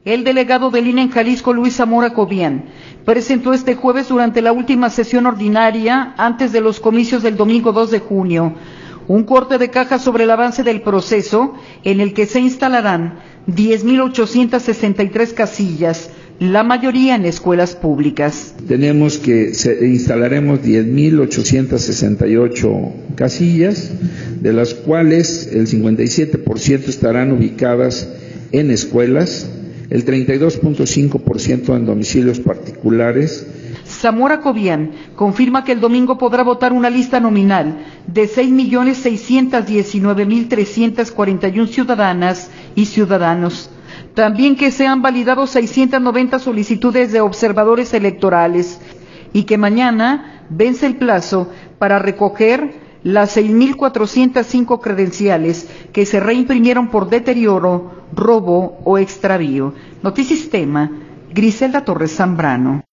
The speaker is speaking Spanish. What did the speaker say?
El delegado del INE en Jalisco, Luis Zamora Cobian, presentó este jueves durante la última sesión ordinaria, antes de los comicios del domingo 2 de junio, un corte de caja sobre el avance del proceso en el que se instalarán 10,863 casillas, la mayoría en escuelas públicas. Tenemos que instalaremos 10,868 casillas, de las cuales el 57% estarán ubicadas en escuelas, el 32.5% en domicilios particulares. Zamora Cobian confirma que el domingo podrá votar una lista nominal de 6,619,341 ciudadanas y ciudadanos. También que se han validado 690 solicitudes de observadores electorales y que mañana vence el plazo para recoger las 6,405 credenciales que se reimprimieron por deterioro, robo o extravío. Notisistema, Griselda Torres Zambrano.